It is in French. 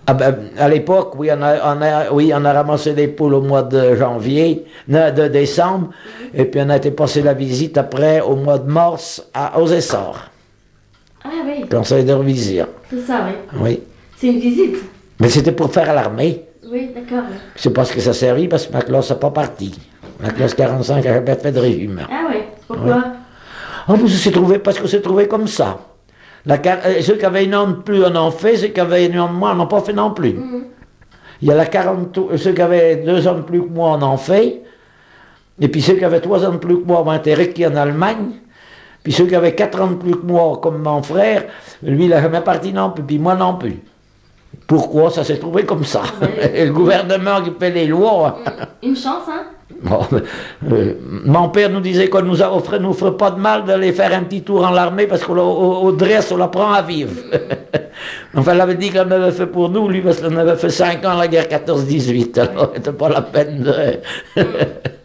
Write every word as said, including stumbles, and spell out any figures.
Ah ben, à l'époque, oui, on a, on a, oui, on a ramassé des poules au mois de janvier, de, de décembre, Mm. et puis on a été passer la visite après au mois de mars à, aux Essarts, Ah oui, conseil de revision. c'est ça, oui. Oui. C'est une visite. Mais c'était pour faire l'armée. Oui, d'accord. Oui. C'est pas ce que ça servait parce que ma classe n'a pas parti. Ma classe quarante-cinq n'a jamais fait de régime. Ah oui, pourquoi? Ah, parce que c'est trouvé, parce que c'est trouvé comme ça. La, euh, ceux qui avaient une an de plus en ont fait, ceux qui avaient une an de moins n'ont pas fait non plus. Mm. Il y a la quarante, ceux qui avaient deux ans de plus que moi en ont fait, et puis ceux qui avaient trois ans de plus que moi ont été requis en Allemagne, puis ceux qui avaient quatre ans de plus que moi, comme mon frère, lui il n'a jamais parti non plus, puis moi non plus. Pourquoi? Ça s'est trouvé comme ça. Ouais. Et le gouvernement qui fait les lois. Mm. Une chance, hein? Bon, euh, mon père nous disait qu'on nous offrait, nous ferait pas de mal d'aller faire un petit tour en l'armée parce qu'au dresse, on l'apprend à vivre. Enfin, elle avait dit qu'elle m'avait fait pour nous, lui, parce qu'on avait fait cinq ans la guerre quatorze dix-huit, alors c'était pas la peine de...